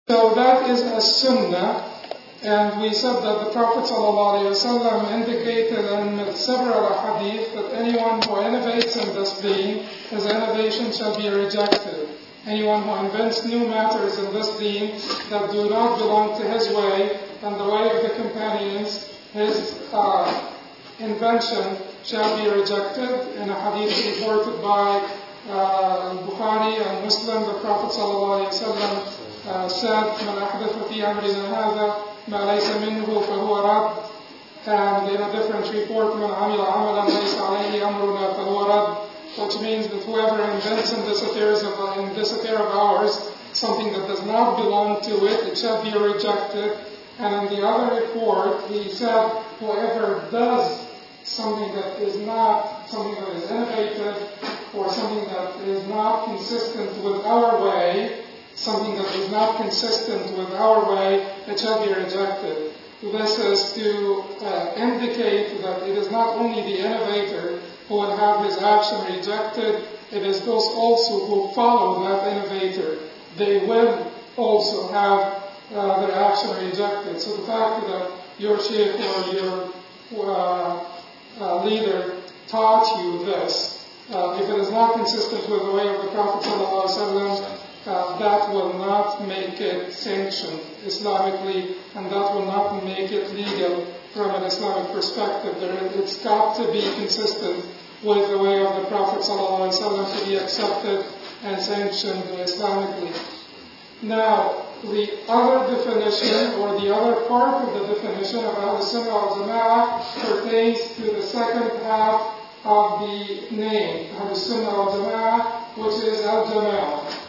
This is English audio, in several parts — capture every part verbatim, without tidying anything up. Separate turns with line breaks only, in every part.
So that is a sunnah, and we said that the Prophet ﷺ indicated in several hadith that anyone who innovates in this deen, his innovation shall be rejected. Anyone who invents new matters in this deen that do not belong to his way and the way of the companions, his uh, invention shall be rejected. In a hadith reported by uh, Bukhari and Muslim, the Prophet ﷺ Uh, said, مَنْ أَحْدَثَ فِي أَمْرِنَا هَذَا مَا لَيْسَ مِنْهُ فَهُوَ رَدٌّ. And in a different report, مَنْ عَمِلَ عَمَلًا لَيْسَ عَلَيْهِ أَمْرُنَا فَهُوَ رَدٌّ, which means that whoever invents in this affairs of in this affair of ours something that does not belong to it, it shall be rejected. And in the other report, he said, whoever does something that is not something that is innovative or something that is not consistent with our way, something that is not consistent with our way, it shall be rejected. This is to uh, indicate that it is not only the innovator who will have his action rejected, it is those also who follow that innovator. They will also have uh, their action rejected. So the fact that your sheikh or your uh, uh, leader taught you this, uh, if it is not consistent with the way of the Prophet ﷺ, Uh, that will not make it sanctioned Islamically, and that will not make it legal from an Islamic perspective. It's got to be consistent with the way of the Prophet ﷺ to be accepted and sanctioned Islamically. Now, the other definition, or the other part of the definition of Ahl Sunnah wal Jama'ah pertains to the second half of the name, Ahl Sunnah wal Jama'ah, which is Al-Jama'ah.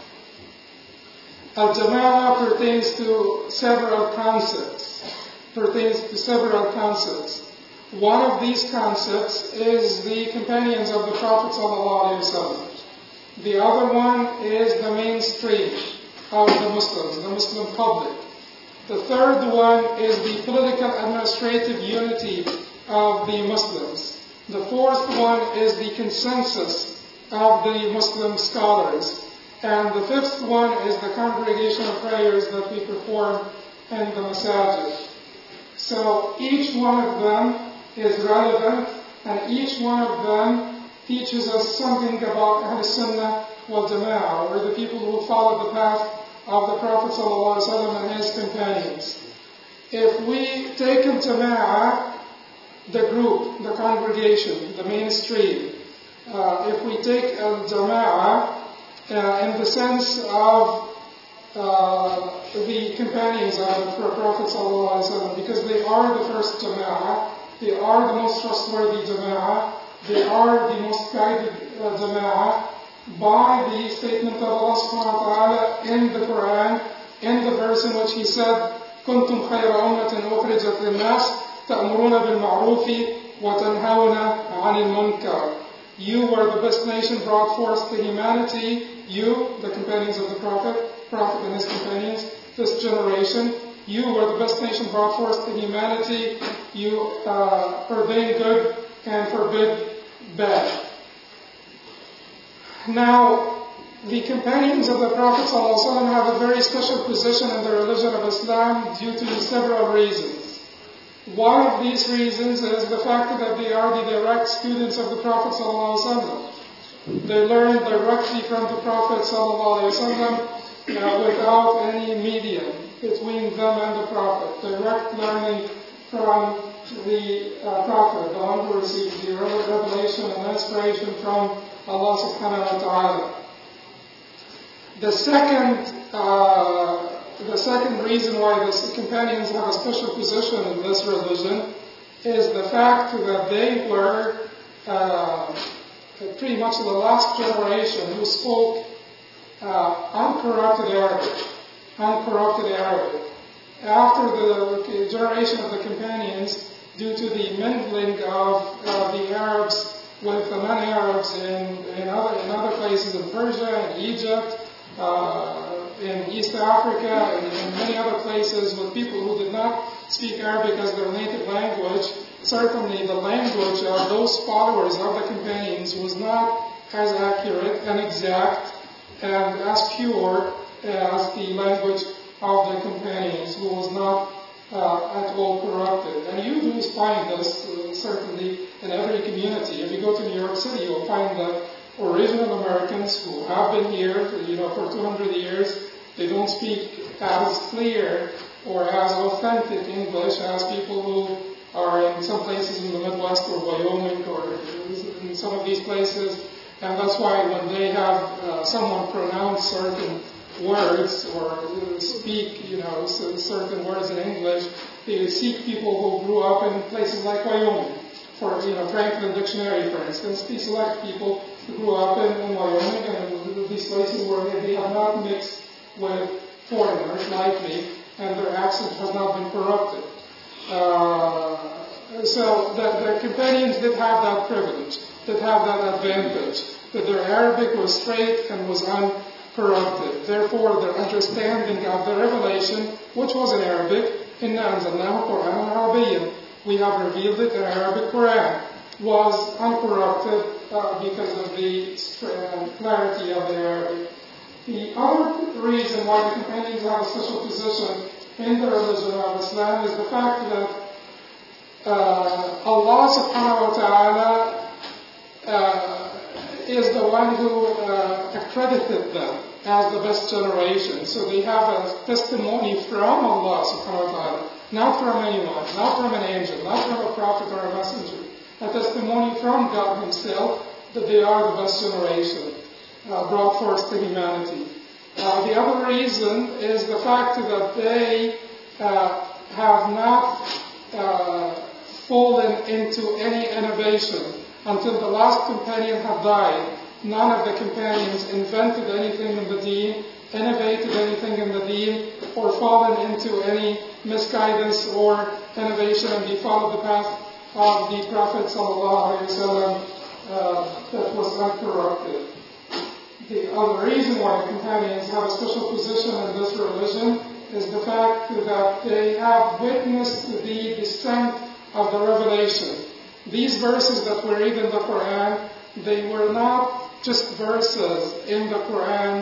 Al-Jama'ah pertains to several concepts, pertains to several concepts. One of these concepts is the companions of the Prophet ﷺ. The other one is the mainstream of the Muslims, the Muslim public. The third one is the political administrative unity of the Muslims. The fourth one is the consensus of the Muslim scholars. And the fifth one is the congregational prayers that we perform in the masajid. So each one of them is relevant, and each one of them teaches us something about Ahl Sunnah wal Jama'ah, or the people who follow the path of the Prophet ﷺ and his companions. If we take Al-Jama'ah, the group, the congregation, the mainstream, uh, if we take Al-Jama'ah, Uh, in the sense of uh, the companions of the Prophet ﷺ, because they are the first Jama'ah, they are the most trustworthy Jama'ah, they are the most guided uh, Jama'ah, by the statement of Allah subhanahu wa ta'ala in the Quran, in the verse in which He said, كُنْتُمْ خَيْرَ أُمَّةٍ أُخْرِجَتْ لِلنَّاسِ تَأْمُرُونَ بِالْمَعْرُوفِ وَتَنْهَوْنَ عَنِ الْمُنْكَرِ. You were the best nation brought forth to humanity. You, the companions of the Prophet, Prophet and his companions, this generation, you were the best nation brought forth to humanity. You uh, ordain good and forbid bad. Now, the companions of the Prophet ﷺ have a very special position in the religion of Islam due to several reasons. One of these reasons is the fact that they are the direct students of the Prophet ﷺ. They learn directly from the Prophet ﷺ uh, without any medium between them and the Prophet. Direct learning from the uh, Prophet, the one who receives the revelation and inspiration from Allah subhanahu wa ta'ala. The second uh, The second reason why the companions have a special position in this religion is the fact that they were uh, pretty much the last generation who spoke uh, uncorrupted Arabic. Uncorrupted Arabic. After the generation of the companions, due to the mingling of uh, the Arabs with the non-Arabs in, in, other, in other places in Persia and Egypt, uh, in East Africa and in many other places with people who did not speak Arabic as their native language, certainly the language of those followers of the companions was not as accurate and exact and as pure as the language of the companions who was not uh, at all corrupted. And you do find this uh, certainly in every community. If you go to New York City, you'll find that original Americans who have been here, you know, for two hundred years, they don't speak as clear or as authentic English as people who are in some places in the Midwest or Wyoming or in some of these places. And that's why when they have uh, someone pronounce certain words or speak, you know, certain words in English, they seek people who grew up in places like Wyoming. For, you know, Franklin Dictionary, for instance, they select people who grew up in, in Wyoming and in these places where they have not mixed with foreigners like me, and their accent has not been corrupted. Uh, so the, the companions did have that privilege, did have that advantage, that their Arabic was straight and was uncorrupted. Therefore, their understanding of the revelation, which was in Arabic, إِنَّا أَنزَلْنَاهُ قُرْآنًا عَرَبِيًّا, we have revealed it in Arabic Quran, was uncorrupted uh, because of the uh, clarity of the Arabic. The other reason why the companions have a special position in the religion of Islam is the fact that uh, Allah subhanahu wa ta'ala uh, is the one who uh, accredited them as the best generation. So they have a testimony from Allah subhanahu wa ta'ala, not from anyone, not from an angel, not from a prophet or a messenger. A testimony from God Himself that they are the best generation uh, brought forth to humanity. Uh, the other reason is the fact that they uh, have not uh, fallen into any innovation until the last companion had died. None of the companions invented anything in the deen, innovated anything in the deen, or fallen into any misguidance or innovation, and they followed the path of the Prophet sallallahu alaihi wasallam uh, that was uncorrupted. The other reason why the companions have a special position in this religion is the fact that they have witnessed the descent of the revelation. These verses that we read in the Quran, they were not just verses in the Quran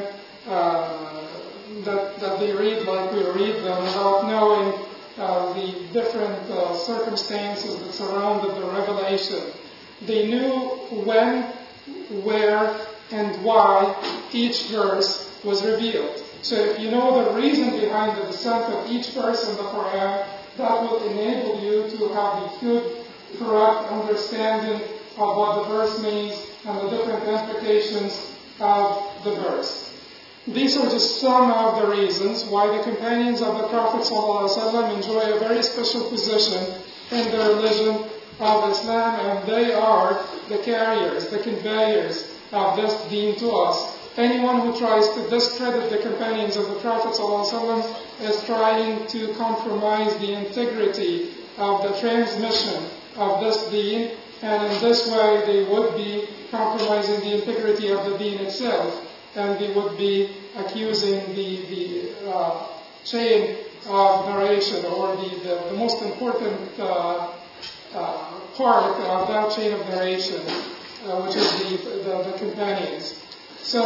uh, that, that they read like we read them without knowing uh, the different uh, circumstances that surrounded the revelation. They knew when, where, and why each verse was revealed. So if you know the reason behind the descent of each verse in the Quran, that will enable you to have a good, correct understanding of what the verse means and the different implications of the verse. These are just some of the reasons why the companions of the Prophet ﷺ enjoy a very special position in the religion of Islam, and they are the carriers, the conveyors of this deen to us. Anyone who tries to discredit the companions of the Prophet ﷺ is trying to compromise the integrity of the transmission of this deen, and in this way they would be compromising the integrity of the deen itself, and they would be accusing the, the uh, chain of narration, or the, the, the most important uh, uh, part of that chain of narration, uh, which is the, the, the companions. So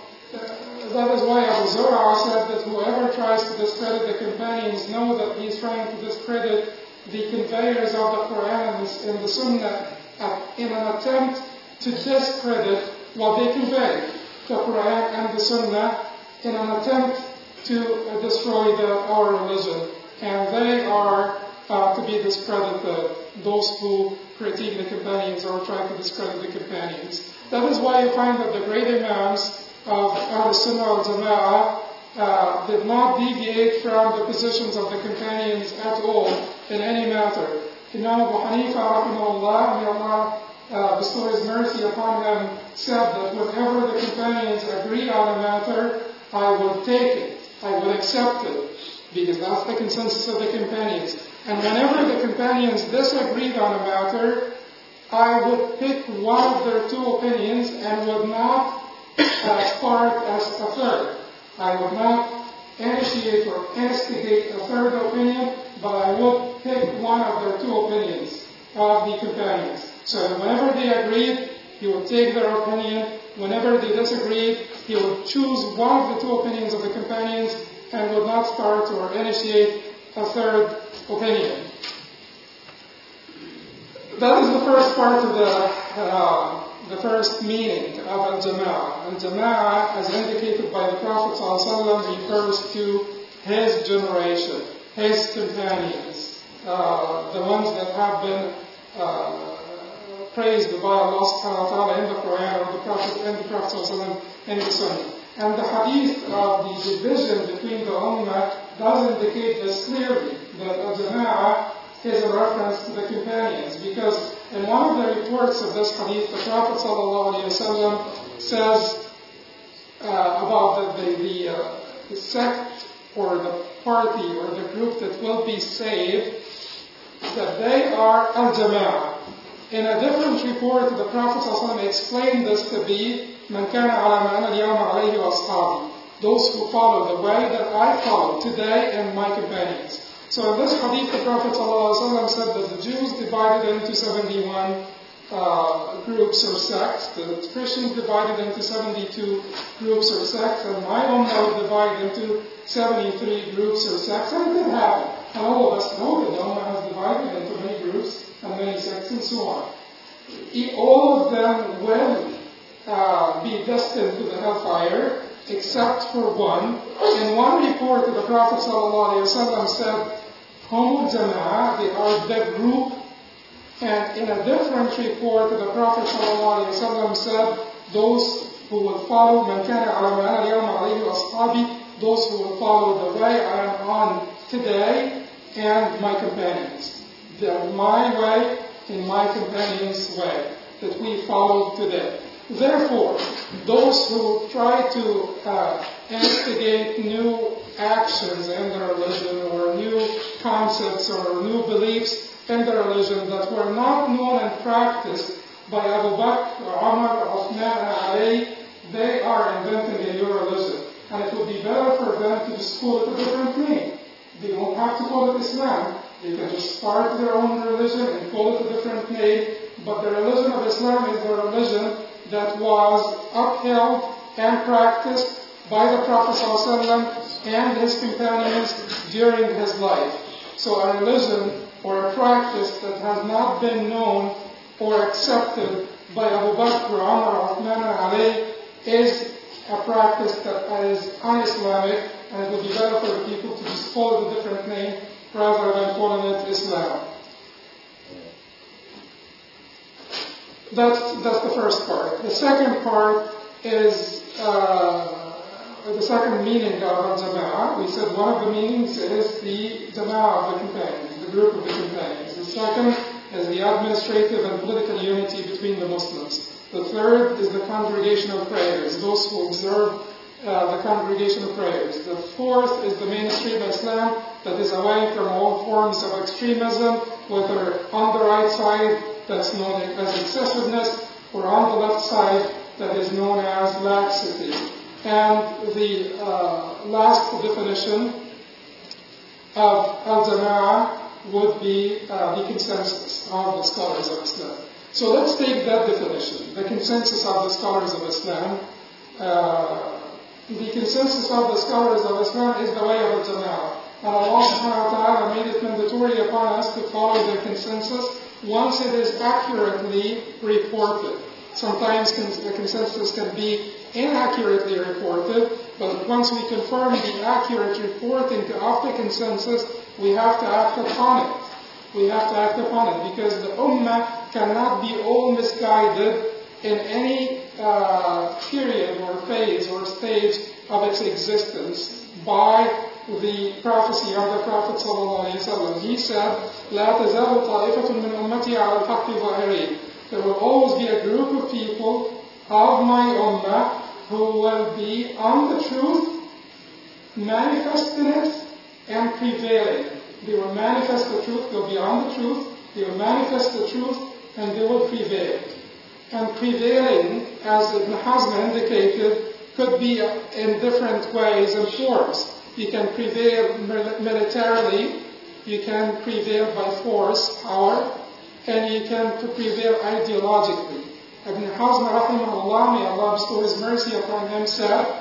uh, that is why Abu Zur'a said that whoever tries to discredit the companions know that he's trying to discredit the conveyors of the Quran and the Sunnah uh, in an attempt to discredit what they convey, the Quran and the Sunnah, in an attempt to uh, destroy the, our religion. And they are uh, to be discredited, those who critique the companions or try to discredit the companions. That is why you find that the great Imams of Ahl-Sunnah wal-Jama'ah uh, did not deviate from the positions of the companions at all in any matter. Imam Abu Hanifa, rahimahullah, may Allah uh, bestow His mercy upon him, said that whenever the companions agreed on a matter, I would take it, I would accept it, because that's the consensus of the companions. And whenever the companions disagreed on a matter, I would pick one of their two opinions and would not uh, part as a third. I would not initiate or instigate a third opinion, but I would pick one of their two opinions of the companions. So whenever they agreed, he would take their opinion. Whenever they disagreed, he would choose one of the two opinions of the companions and would not start or initiate a third opinion. That is the first part of the uh, the first meaning of al-Jama'ah. Al-Jama'ah, as indicated by the Prophet ﷺ, refers to his generation, his companions, uh, the ones that have been uh, praised by Allah subhanahu wa ta'ala in the Quran, or the Prophet and the Prophet ﷺ in the Sunnah. And the hadith of the division between the Ummah does indicate this clearly, that al-Jama'ah is a reference to the companions, because in one of the reports of this hadith, the Prophet ﷺ says uh, about the, the, the, uh, the sect or the party or the group that will be saved, that they are al-Jama'ah. In a different report, the Prophet ﷺ explained this to be مَنْ كَانَ عَلَى مَا أَنَا الْيَوْمَ عَلَيْهِ وَأَصْحَابِي, those who follow the way that I follow today and my companions. So in this hadith, the Prophet ﷺ said that the Jews divided into seventy-one uh, groups or sects, the Christians divided into seventy-two groups or sects, and my ummah was divided into seventy-three groups or sects, and it did happen. And all of us know that the ummah has divided into many groups and many sects and so on. All of them will uh, be destined to the hellfire, except for one. In one report, the Prophet ﷺ said, Humul Jama'ah, they are the group. And in a different report, the Prophet ﷺ said, those who will follow, مَنْ كَانَ عَلَى مَا أَنَا الْيَوْمَ عَلَيْهِ وَأَصْحَابِي, those who will follow the way I am on today and my companions. The, my way and my companions' way that we follow today. Therefore, those who try to uh, instigate new actions in their religion or new concepts or new beliefs in their religion that were not known and practiced by Abu Bakr, Umar, Uthman, and Ali, they are inventing a new religion. And it would be better for them to just call it a different name. They don't have to call it Islam. They can just start their own religion and call it a different name. But the religion of Islam is the religion that was upheld and practiced by the Prophet ﷺ and his companions during his life. So a religion or a practice that has not been known or accepted by Abu Bakr, Umar, Uthman, and Ali is a practice that is un-Islamic, and it would be better for the people to just call it a different name rather than calling it Islam. That's, that's the first part. The second part is uh, the second meaning of al-Jama'ah. We said one of the meanings is the Jama'ah of the companions, the group of the companions. The second is the administrative and political unity between the Muslims. The third is the congregation of prayers, those who observe uh, the congregation of prayers. The fourth is the mainstream Islam that is away from all forms of extremism, whether on the right side, that's known as excessiveness, or on the left side, that is known as laxity. And the uh, last definition of al-Jama'ah would be uh, the consensus of the scholars of Islam. So let's take that definition, the consensus of the scholars of Islam. Uh, the consensus of the scholars of Islam is the way of al-Jama'ah. And Allah subhanahu wa ta'ala made it mandatory upon us to follow the consensus once it is accurately reported. Sometimes the consensus can be inaccurately reported, but once we confirm the accurate reporting of the consensus, we have to act upon it. We have to act upon it, because the Ummah cannot be all misguided in any uh, period or phase or stage of its existence by the prophecy of the Prophet ﷺ. He said, لا تزال طائفة من أمتي على الحق ظاهرين. There will always be a group of people of my ummah who will be on the truth, manifesting it, and prevailing. They will manifest the truth, they'll be on the truth, they will manifest the truth, and they will prevail. And prevailing, as Ibn Hazm indicated, could be in different ways and forms. You can prevail militarily, you can prevail by force, power, and you can prevail ideologically. Ibn Hazm, rahimahullah, may Allah bestow his mercy upon him, said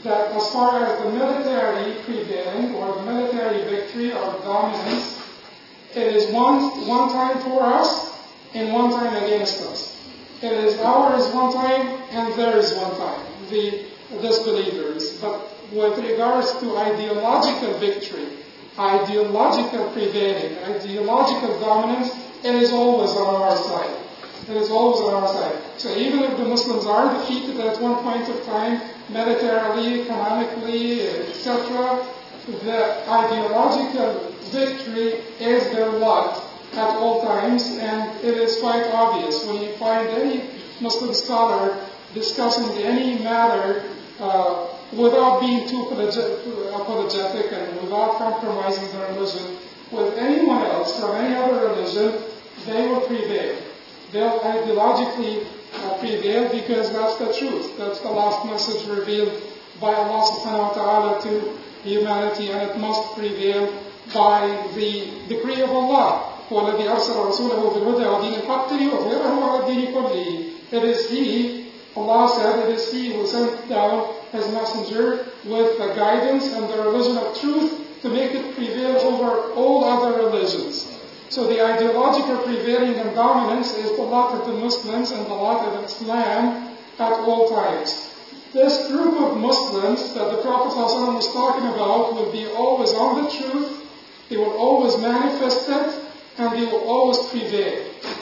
that as far as the military prevailing or the military victory or dominance, it is one, one time for us and one time against us. It is ours one time and theirs one time, the disbelievers. But with regards to ideological victory, ideological prevailing, ideological dominance, it is always on our side. It is always on our side. So even if the Muslims are defeated at one point of time, militarily, economically, et cetera, the ideological victory is their lot at all times, and it is quite obvious when you find any Muslim scholar discussing any matter uh, without being too apologetic and without compromising their religion with anyone else from any other religion, they will prevail. They'll ideologically uh, prevail because that's the truth. That's the last message revealed by Allah subhanahu wa ta'ala to humanity, and it must prevail by the decree of Allah. هو الذي أرسل رسوله بالهدى ودين الحق ليظهره على الدين كله. It is He, Allah said, it is He who sent down His messenger with the guidance and the religion of truth to make it prevail over all other religions. So the ideological prevailing and dominance is the lot of the Muslims and the lot of Islam at all times. This group of Muslims that the Prophet ﷺ was talking about will be always on the truth, they will always manifest it, and they will always prevail.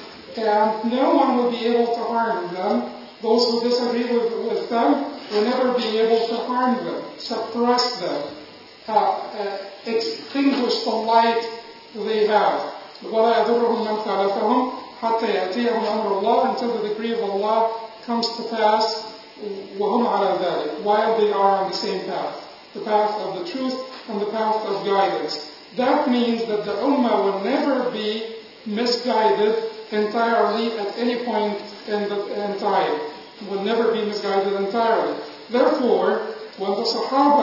And no one will be able to harm them. Those who disagree with, with them will never be able to harm them, suppress them, uh, uh, extinguish the light they have. وَلَا يَضُرُّهُمْ مَنْ خَالَفَهُمْ حَتَّى يَأْتِيَهُمْ أَمْرُ اللَّهِ, until the decree of Allah comes to pass, وَهُمْ عَلَى ذَلِكَ, while they are on the same path, the path of the truth and the path of guidance. That means that the Ummah will never be misguided entirely at any point in, the, in time. Will never be misguided entirely. Therefore, when the Sahaba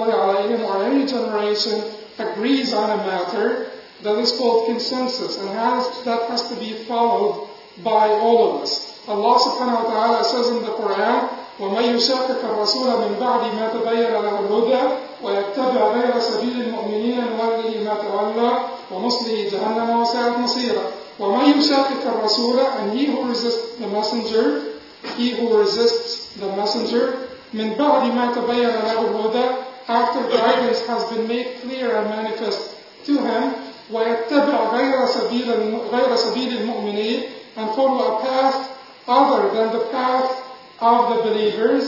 or any generation agrees on a matter, that is called consensus, and has, that has to be followed by all of us. Allah subhanahu wa ta'ala says in the Quran, وَمَن يُشَاقِقِ الرَّسُولَ مِن بَعْدِ مَا تَبَيَّنَ لَهُ الْهُدَى وَيَتَّبِعْ غَيْرَ سَبِيلِ الْمُؤْمِنِينَ نُوَلِّهِ مَا تَوَلَّى وَنُصْلِهِ جَهَنَّمَ وَسَاءَتْ مَصِيرًا. وَمَن يُشَاقِقِ الرَّسُولَ, and he who resists the messenger, he who resists the messenger, مِن بَعْدِ مَا تَبَيَّنَ لَهُ الْهُدَى, after guidance has been made clear and manifest to him, وَيَتَّبِعْ غَيْرَ سَبِيلِ غَيْرَ سَبِيلِ الْمُؤْمِنِينَ, and follow a path other than the path of the believers,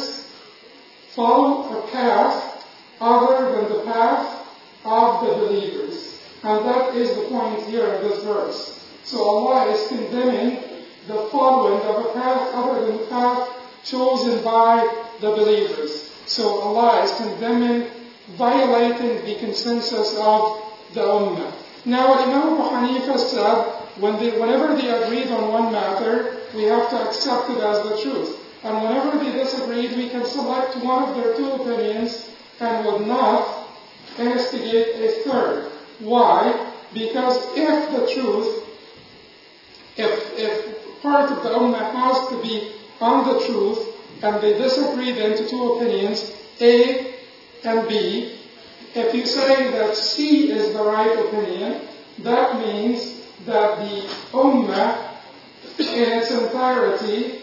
follow a path other than the path of the believers. And that is the point here in this verse. So Allah is condemning the following of a path other than the path chosen by the believers. So Allah is condemning violating the consensus of the Ummah. Now, Imam Abu Hanifa said, when they, whenever they agreed on one matter, we have to accept it as the truth. And whenever they disagreed, we can select one of their two opinions and would not instigate a third. Why? Because if the truth, if, if part of the Ummah has to be on the truth, and they disagreed into two opinions, A and B, if you say that C is the right opinion, that means that the Ummah in its entirety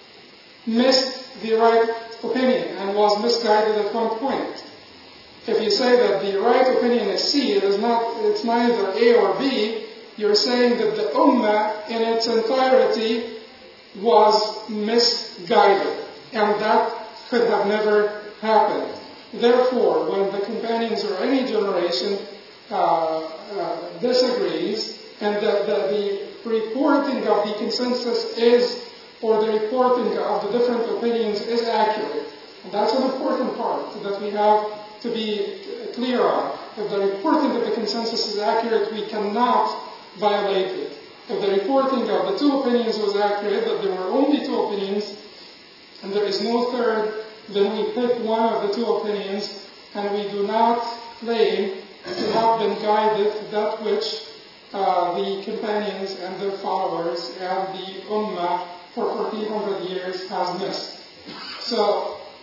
missed the right opinion and was misguided at one point. If you say that the right opinion is C, it is not, it's neither A or B, you're saying that the Ummah in its entirety was misguided, and that could have never happened. Therefore, when the companions or any generation uh, uh, disagrees, and the, the, the reporting of the consensus is, or the reporting of the different opinions is accurate, and that's an important part that we have to be clear on. If the reporting of the consensus is accurate, we cannot violate it. If the reporting of the two opinions was accurate, that there were only two opinions, and there is no third, then we pick one of the two opinions, and we do not claim to have been guided to that which uh, the companions and their followers and the Ummah for fourteen hundred years has missed. So,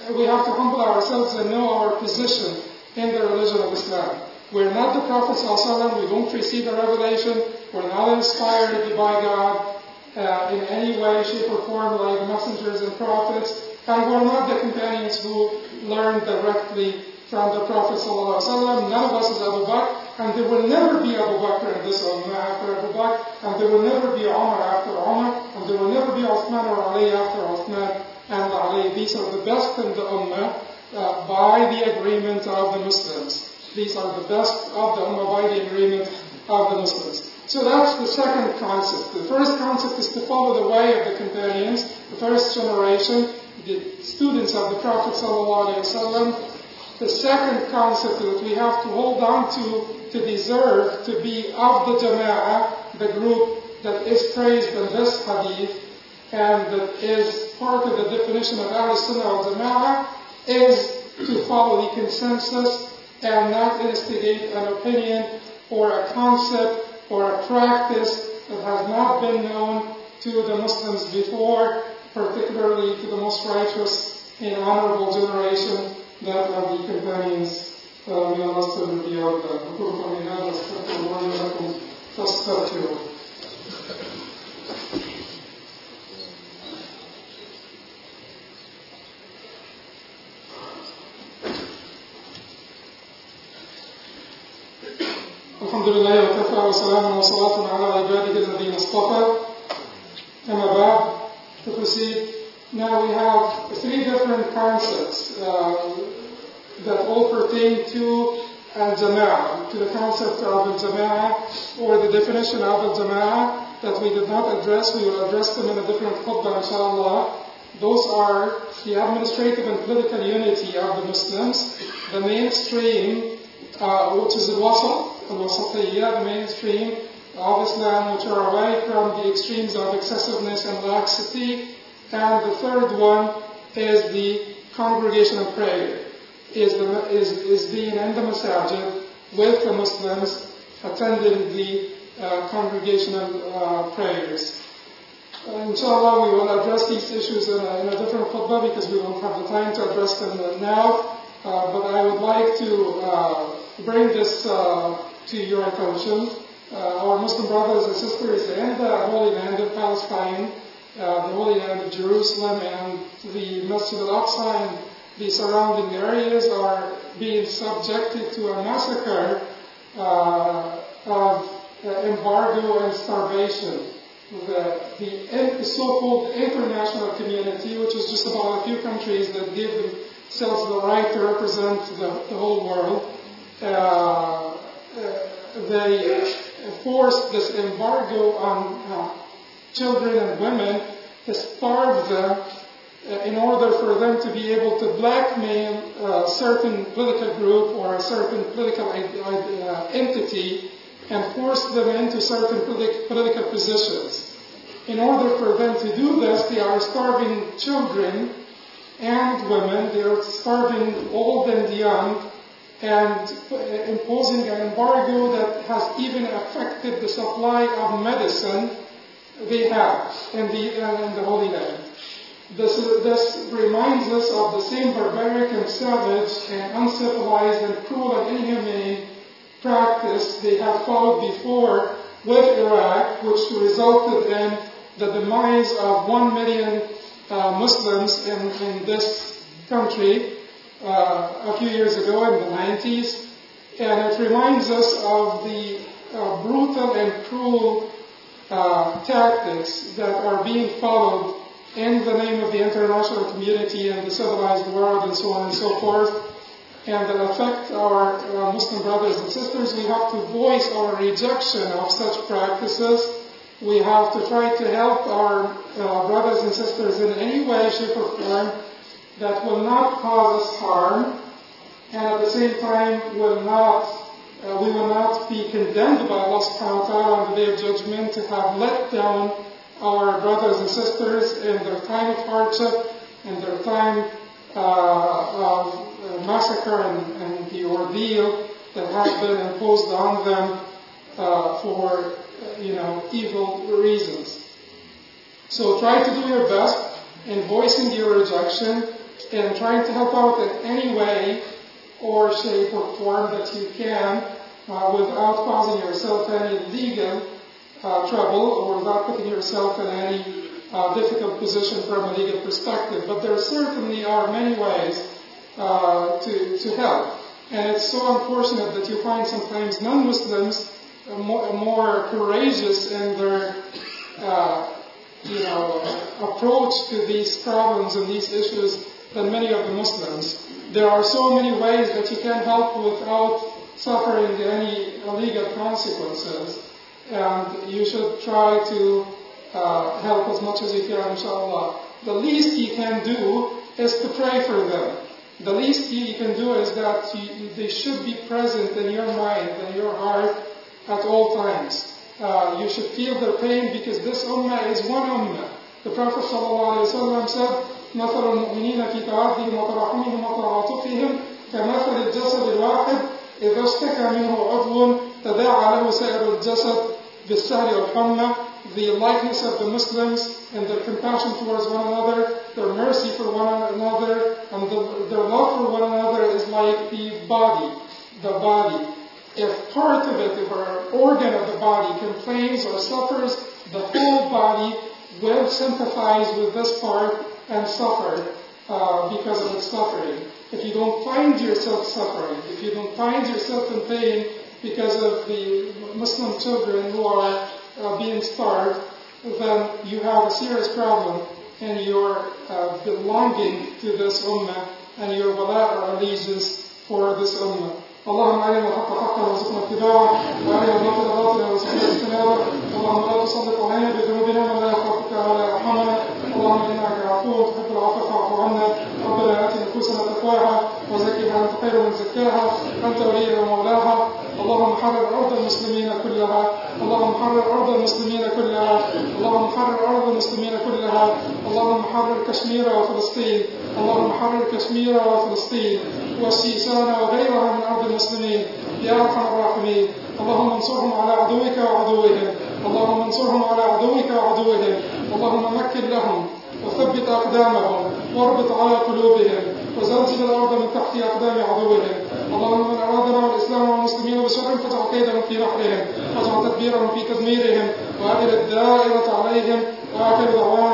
we have to humble ourselves and know our position in the religion of Islam. We're not the Prophet ﷺ, we don't receive a revelation, we're not inspired by God uh, in any way, shape, or form like messengers and prophets, and we're not the companions who learned directly from the Prophet ﷺ. None of us is Abu Bakr, and there will never be Abu Bakr in this ummah after Abu Bakr, and there will never be Umar after Umar, and there will never be Uthman or Ali after Uthman and Ali. These are the best in the ummah uh, by the agreement of the Muslims. These are the best of the ummah by the agreement of the Muslims. So that's the second concept. The first concept is to follow the way of the companions, the first generation, the students of the Prophet ﷺ. The second concept that we have to hold on to to deserve to be of the Jama'ah, the group that is praised in this hadith and that is part of the definition of Ahl Sunnah wal Jama'ah, is to follow the consensus and not instigate an opinion or a concept or a practice that has not been known to the Muslims before, particularly to the most righteous and honorable generation, that of the companions. May Allah still be of them. أقول قولي هذا أستغفر الله لي ولكم فاستغفروه. الحمد لله وكفى وسلام وصلاة على عباده الذين اصطفى. أما بعد, to proceed. Now we have three different concepts uh, that all pertain to al-jama'ah, to the concept of al-jama'ah, or the definition of al-jama'ah that we did not address. We will address them in a different khutbah, inshallah. Those are the administrative and political unity of the Muslims, the mainstream, uh, which is al-wasat, al-wasatiyya, the mainstream of Islam, which are away from the extremes of excessiveness and laxity. And the third one is the congregation of prayer, is, the, is, is being in the masajid with the Muslims, attending the uh, congregational uh, prayers. Uh, inshallah, we will address these issues in a, in a different khutbah because we won't have the time to address them now. Uh, but I would like to uh, bring this uh, to your attention. Uh, our Muslim brothers and sisters in the Holy Land of Palestine, Uh, the Holy Land of Jerusalem and the Masjid al-Aqsa and the surrounding areas are being subjected to a massacre uh, of uh, embargo and starvation. The, the so-called international community, which is just about a few countries that give themselves the right to represent the, the whole world, uh, uh, they forced this embargo on uh, children and women to starve them uh, in order for them to be able to blackmail a certain political group or a certain political uh, entity and force them into certain politi- political positions. In order for them to do this, they are starving children and women, they are starving old and young, and uh, imposing an embargo that has even affected the supply of medicine they have in the, uh, in the Holy Land. This, is, this reminds us of the same barbaric and savage and uncivilized and cruel and inhumane practice they have followed before with Iraq, which resulted in the demise of one million uh, Muslims in, in this country uh, a few years ago in the nineties. And it reminds us of the uh, brutal and cruel Uh, tactics that are being followed in the name of the international community and the civilized world and so on and so forth, and that affect our uh, Muslim brothers and sisters. We have to voice our rejection of such practices. We have to try to help our uh, brothers and sisters in any way, shape, or form that will not cause us harm, and at the same time will not Uh, we will not be condemned by Allah subhanahu wa ta'ala on the day of judgment to have let down our brothers and sisters in their time of hardship, in their time uh, of uh, massacre and, and the ordeal that has been imposed on them uh, for, uh, you know, evil reasons. So try to do your best in voicing your rejection and trying to help out in any way or shape or form that you can uh, without causing yourself any legal uh, trouble or without putting yourself in any uh, difficult position from a legal perspective. But there certainly are many ways uh, to, to help. And it's so unfortunate that you find sometimes non-Muslims uh, more, more courageous in their uh, you know, approach to these problems and these issues than many of the Muslims. There are so many ways that you can help without suffering any illegal consequences, and you should try to uh, help as much as you can, inshallah. The least you can do is to pray for them. The least you can do is that you, they should be present in your mind and your heart at all times. Uh, you should feel their pain because this ummah is one ummah. The Prophet ﷺ said, مثل المؤمنين في توادهم وتراحمهم وتعاطفهم كمثل الجسد الواحد إذا اشتكى منه عضو تداعى له سائر الجسد بالسهر والحمى. The likeness of the Muslims and their compassion towards one another, their mercy for one another, and the, their love for one another is like the body. The body. If part of it, if an organ of the body complains or suffers, the whole body will sympathize with this part and suffer uh, because of its suffering. If you don't find yourself suffering, if you don't find yourself in pain because of the Muslim children who are uh, being starved, then you have a serious problem in your uh, belonging to this ummah and your wala or allegiance for this ummah. اللهم علينا الحق حقا وارزقنا اتباعه وعلينا الباطل باطلا وارزقنا اجتنابه اللهم لا تسلط علينا بذنوبنا من لا يخافك ولا يرحمنا اللهم انك عفو تحب العفو فاعف عنا ربنا ات نفوسنا تقواها وزكها انت خير من زكاها انت وليها ومولاها اللهم حرر ارض المسلمين كلها اللهم حرر ارض المسلمين كلها اللهم حرر ارض المسلمين كلها اللهم حرر كشمير وفلسطين اللهم حرر كشمير وفلسطين والسيسان وغيرها من ارض المسلمين يا ارحم الراحمين اللهم انصرهم على عدوك وعدوهم اللهم انصرهم على عدوك وعدوهم اللهم مكن لهم وثبت اقدامهم واربط على قلوبهم وزلزل الارض من تحت اقدام عدوهم اللهم من ارادنا والاسلام والمسلمين بشر فاجعل كيدهم في نحرهم واجعل تدبيرهم في تدميرهم واجل الدائره عليهم واخر دعوانا